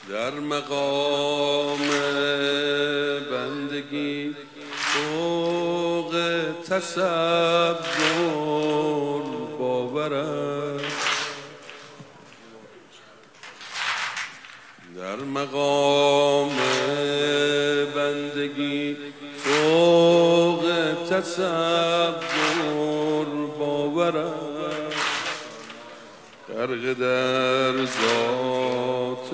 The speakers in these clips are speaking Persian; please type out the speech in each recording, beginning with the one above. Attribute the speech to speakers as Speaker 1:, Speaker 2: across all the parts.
Speaker 1: در مقام بندگی فوق تصور باورم، در مقام بندگی فوق تصور باورم، غرق در ذات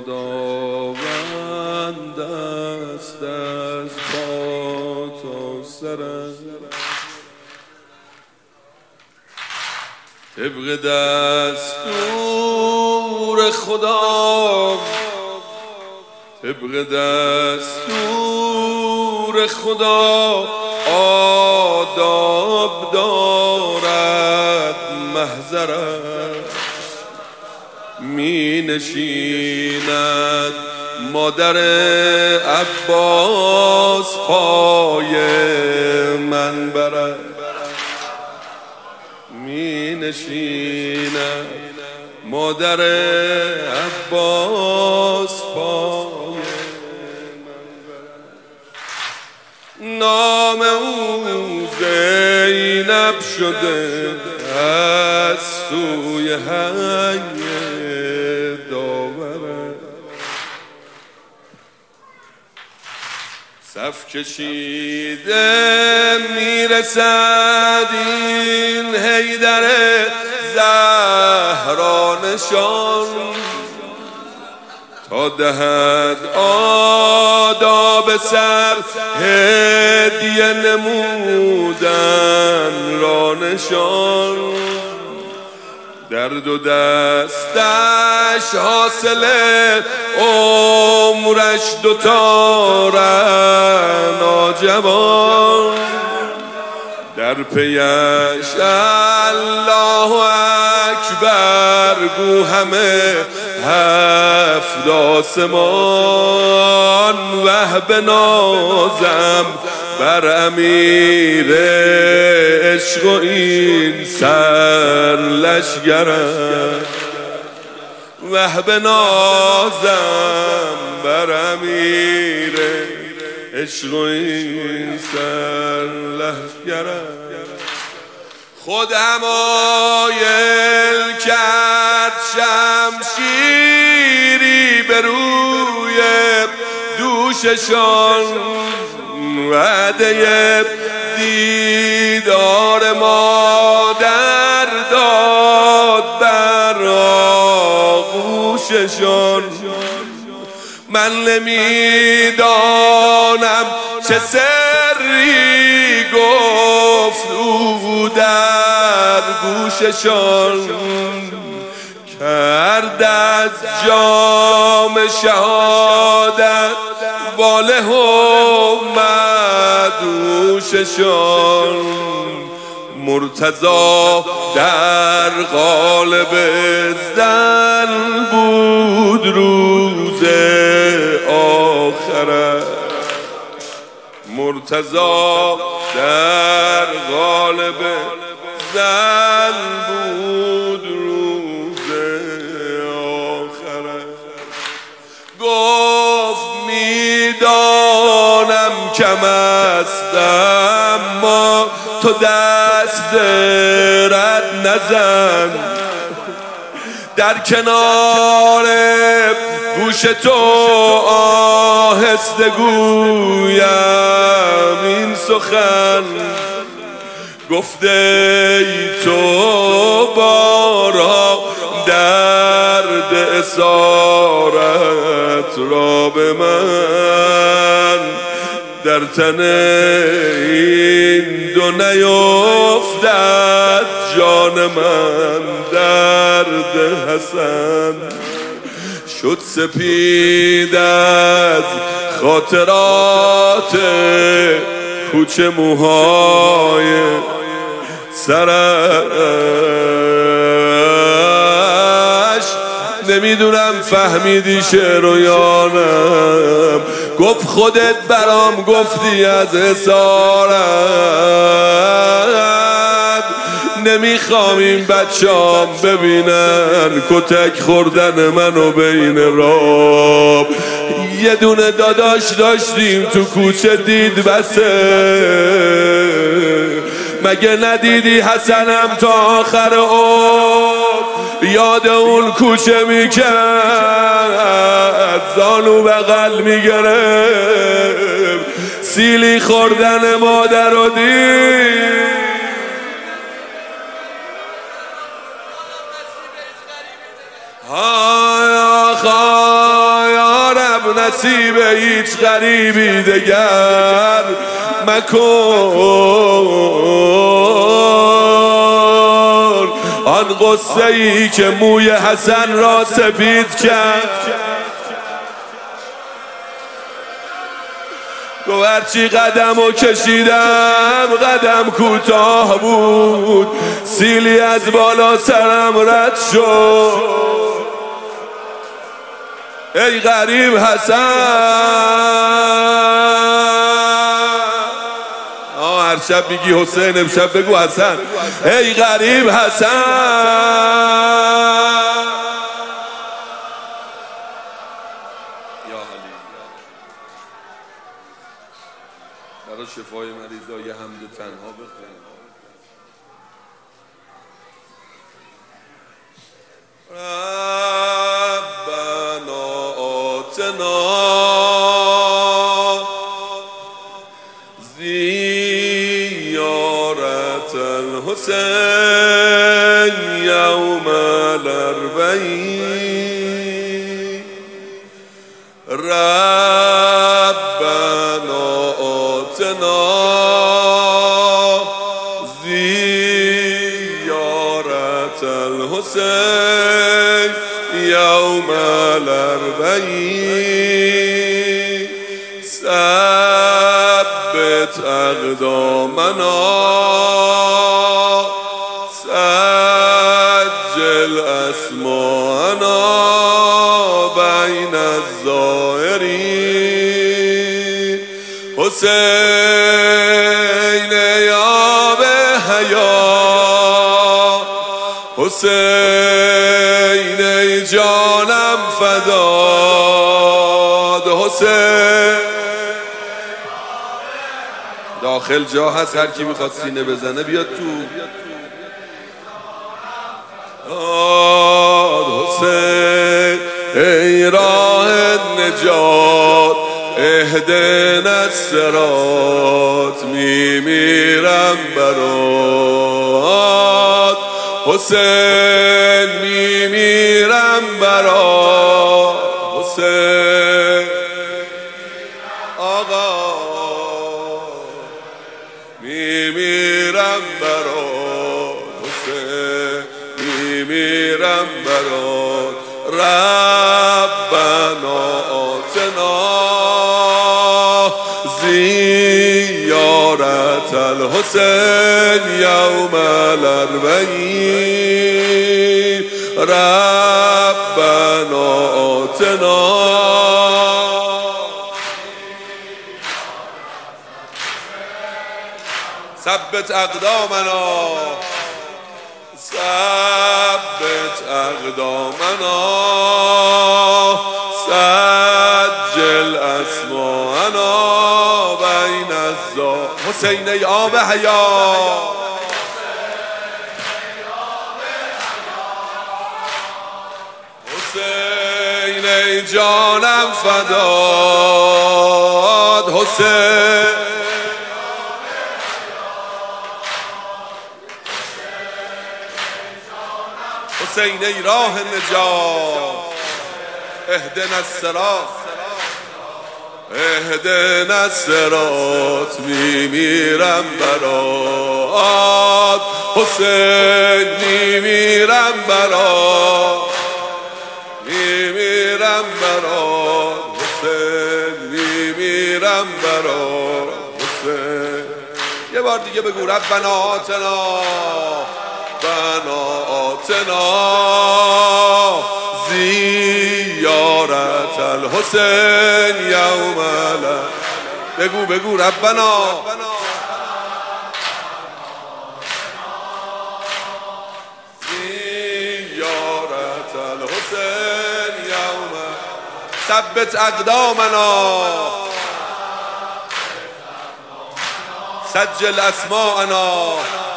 Speaker 1: خداوند است از پا تا سرم، طبق دستور خدا، طبق دستور خدا آداب دارد محضرم، می نشیند مادر عباس پای منبرم، می نشیند مادر عباس پای منبرم، نام او زینب شده از سوی حی داورم، صف کشیده میرسد این حیدر زهرا نشان، تا دهد آداب سر هدیه نمودن را نشان، در دو دستش حاصل عمرش دوتا ناجوان، در پیش الله اکبر گو همه هفت آسمان، وهب نازم بر امیر عشق و این سر لشگرم، وهب نازم بر امیر عشق و این سر لشگرم، خود همایل کرد شمشیری به روی دوششان، وعده دیدار مادر داد بر آغوششان، من نمیدانم چه سری گفت او در گوششان، کرد از جام شهادت واله و مدهوششان، مرتضی در قالب زن بود روز آخرت، مرتضی در قالب زن بود روز آخرت، گفت میدانم کم است اما تو دست رد نزن، در کنار گوش تو آهسته گویم این سخن، گفته ای تو بارها درد اسارت را به من، در تن این دو نیفتد جان من درد حسن، شد سپید از خاطرات کوچه موهای سرش، نمیدونم فهمیدی شعر و یانم، گفت خودت برام گفتی از اسارت، نمیخوام این بچه‌ام ببینن کتک خوردن منو بین راه. یه دونه داداش داشتیم تو کوچه دید بسه، مگه ندیدی حسنم تا آخر عمر یاد اون کوچه میکرد، زانو بغل میگرفت سیلی خوردن مادر رو دید. یا رب نصیب هیچ غریبی دگر مکن، آن قصه ای که موی حسن را سپید کرد. گو هرچی قدمو کشیدم قدم کوتاه بود، سیلی از بالا سرم رد شد. ای غریب حسن، هر شب میگی حسین امشب بگو حسن. ای غریب حسن، یا علی برای شفای مریضا یه حمد تنها بخون. ربنا آتنا زیارت الحسین یوم الاربعین. ربنا آتنا زیارت الحسین یوم الاربعین. ثبت اقدامنا سجل اسماءنا بین الزائرین. حسین یا به حیا، حسین ای جانم فداد. حسین داخل جا هست، هر کی میخواد سینه بزنه بیاد تو. حسین ای راه نجات اهدنا الصراط، میمیرم برات. حسین میمیرم برات. حسین آقا میمیرم برات. حسین میمیرم برات. ربنا آتنا زیارت الحسین یوم الاربعین. ربنا آتنا ثبت اقدامنا ثبت اقدامنا سجل اسماءنا بین الزائرین. حسین ای آب حیات، حسین ای جانم فداد. حسین حسین ای راه نجات اهدنا الصراط، اهدنا الصراط، میمیرم برات. حسین میمیرم برات، میمیرم برات. حسین میمیرم برات. حسین یه بار دیگه بگو ربنا آتنا آتنا زیارت الحسین یوم الاربعین. بگو ربنا ثبت اقدامنا سجل اسماءنا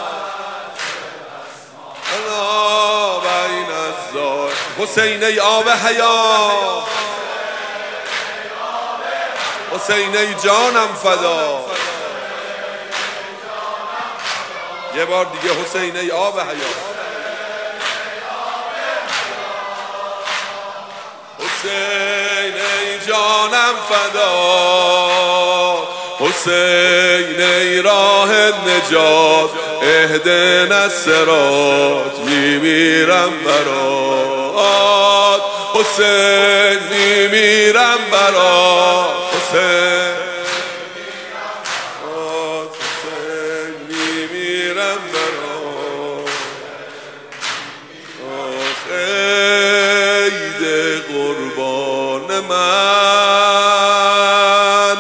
Speaker 1: انا بین الزار. حسین ای آب حیات، حسین ای جانم فدا. یه بار دیگه حسین ای آب حیات، حسین ای جانم فدا. حسین ای راه نجات، اهدنا الصراط، میمیرم برات. حسین میمیرم برات، حسین میمیرم برات. خید قربان من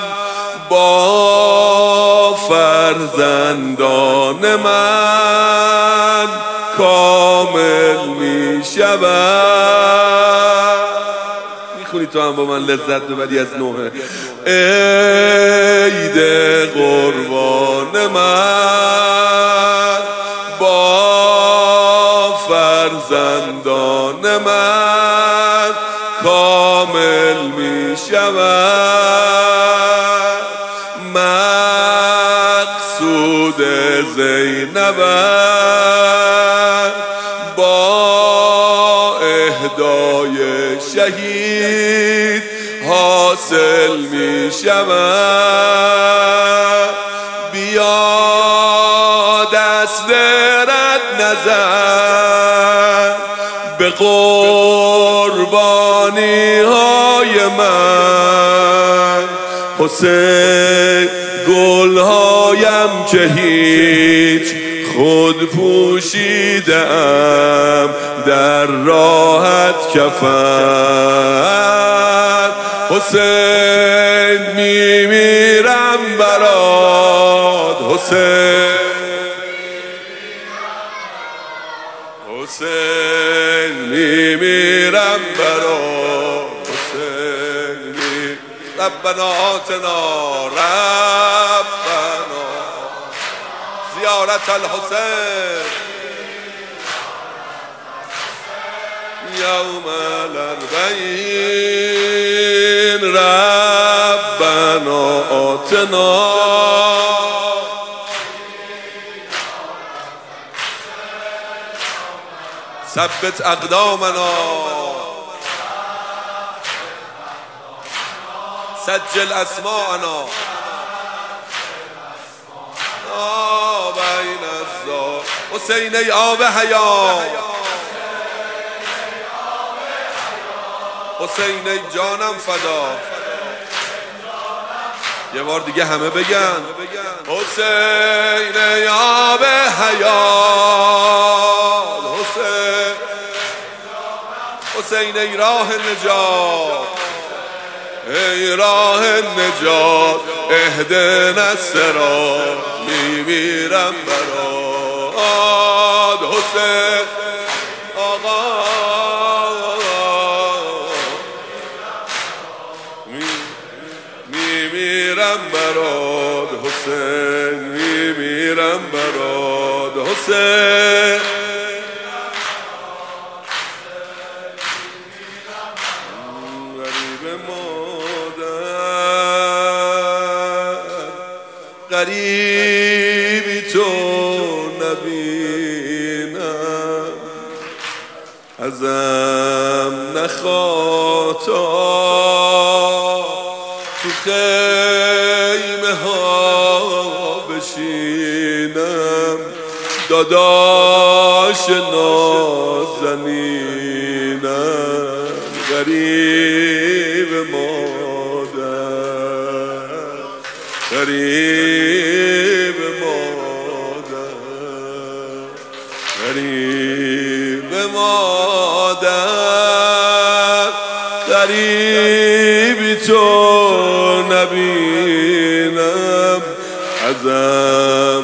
Speaker 1: با فرزندان من کامل می شود. میخونی تو هم با من لذت ببری از نوحه. عید قربان من با فرزندان من کامل می شود. مقصود زینب با اهدای شهید حاصل می شود. بیا دست رد نظر به قربانی های من. حسین گلهایم که هیچ خود پوشیدم در راحت کفن. حسین میمیرم برات، حسین حسین میمیرم برات. حسین ربنا آتنا ربنا زیارت الحسین یوم الاربعین. ربنا آتنا ثبت اقدامنا سجل اسماءنا بین الزار. حسین ای آب حیات، حسین ای جانم فدا. یه بار دیگه همه بگن حسین ای آب حیات، حسین حسین ای راه نجات، ای راه نجات، اهدنا الصراط، میمیرم برات. حسین آقا میمیرم برات، حسین میمیرم برات. حسین غریب مادر، غریبی تو نبینم، ازم نخواتا تو خیمه ها بشینم. داداش نازنینم، غریب مادر، غریب مادر، غریب مادر، غریبی تو نبینم، ازم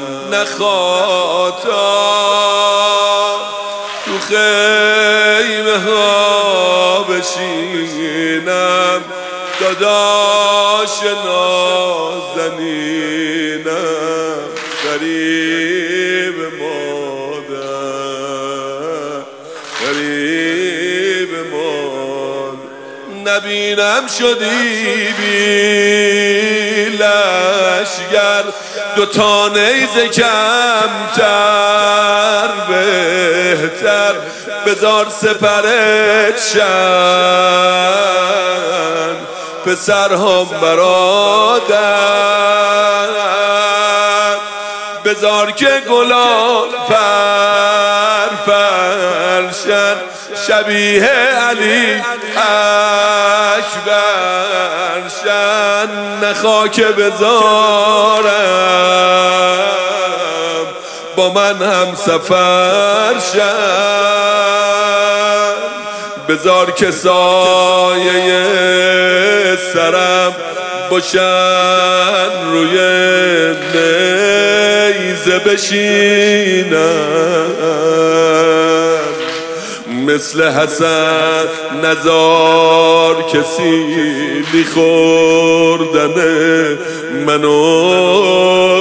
Speaker 1: نخواتا تو خیمه ها بشینم داداش نازنینم غریب مادر غریب مادر نبینم شدی بی لشگر دوتا نیزه کمتر بهتر بذار سپرت شن پسرهم برادر بذار که گلان پرشن شبیه علی اکبر شن نخواک بذارم با من هم سفر شن بذار که سایه سرم باشن روی نیزه بشینم مثل حسن نزار کسی خوردن منو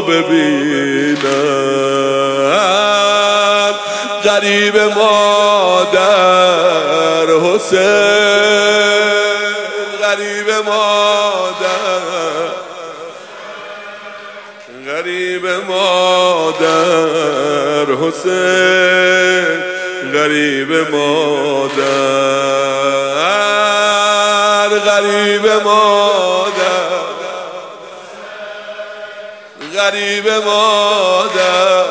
Speaker 1: ببینم غریب مادر حسین غریب مادر غریب مادر حسین غریب مادر غریب مادر غریب مادر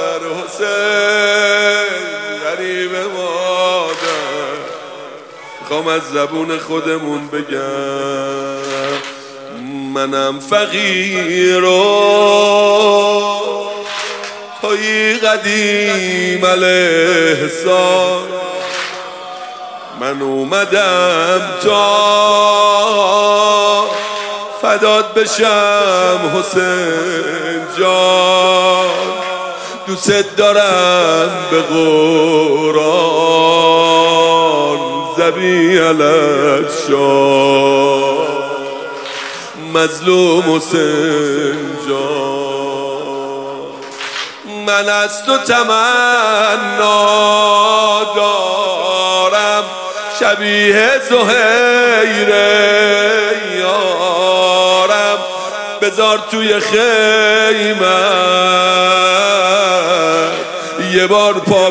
Speaker 1: حسین غریب مادر میخوام از زبون خودمون بگم منم فقیر و توی قدیم الاحسان من اومدم تا فدات بشم حسین جان دوست دارم به قرآن ذبیح علت شاه مظلوم حسین جان من از تو تمنا دارم شبیه زهیر یارم بذار توی خیمت یه بار پا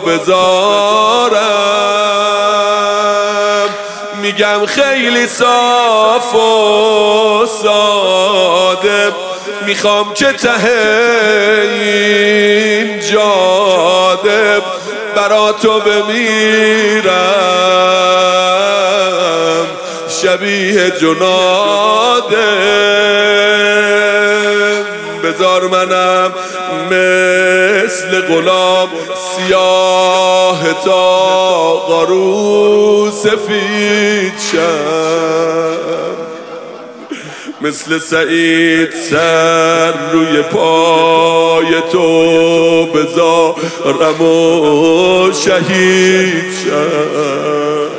Speaker 1: بذارم میگم خیلی صاف و ساده میخوام که ته این جاده برا تو بمیرم شبیه جناده بذار منم مثل غلام سیاه تا قارو سفید شم مثل سعید سر روی پای تو بذارم و شهید شم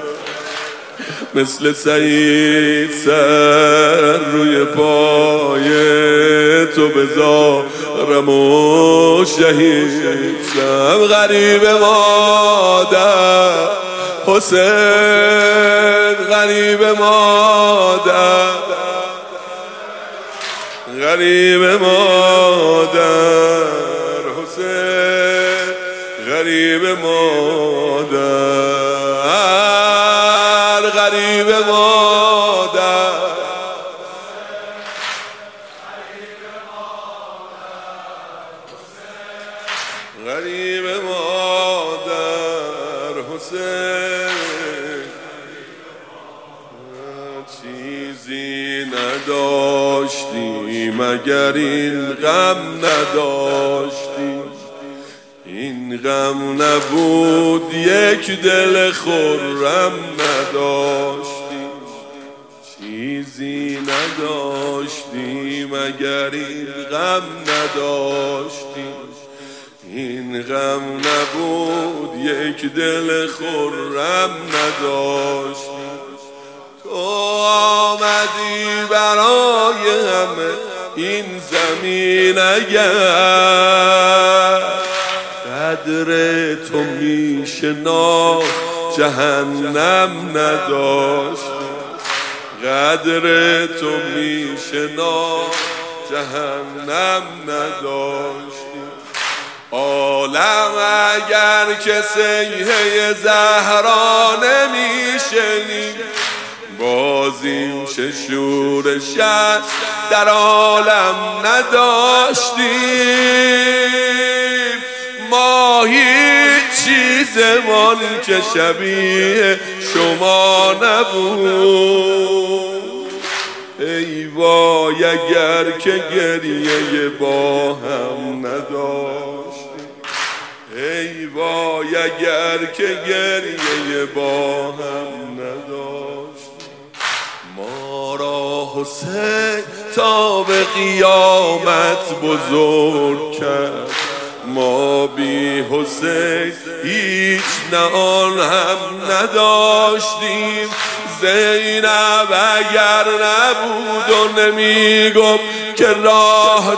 Speaker 1: مثل سعید سر روی پای تو بذارم و شهید شم غریب مادر حسین غریب مادر غریب مادر حسین غریب مادر غریب مادر غریب مادر حسین چیزی نداشتی مگر این غم نداشتی این غم نبود یک دل خرم نداشتی چیزی نداشتی مگر این غم نداشتی این غم نبود یک دل خرم نداشت. تو آمدی برای همه این زمین، اگر قدر تو میشناخت جهنم نداشت. قدر تو میشناخت جهنم نداشت. عالم اگر که صیحه زهرا نمیشنید، بازیم چه شورش در عالم نداشتیم. ما هیچ چیزمان که شبیه شما نبود. ای وای اگر که گریه با هم نداشتیم. ای وای اگر که گریه با هم نداشتیم. ما را حسین تا به قیامت بزرگ کرد. ما بی حسین هیچ نه آن هم نداشتیم. زینب اگر نبود و نمیگفت که راه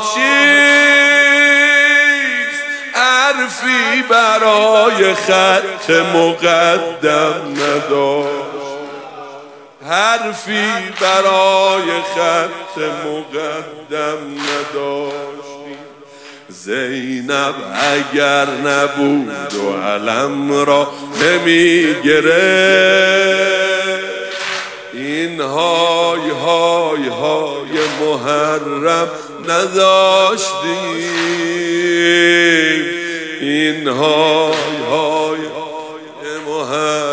Speaker 1: چیست، حرفی برای خط مقدم نداشت. حرفی برای خط مقدم نداشتیم. زینب اگر نبود و علم را نمیگرفت، این های های های محرم نداشتیم. این های های محرم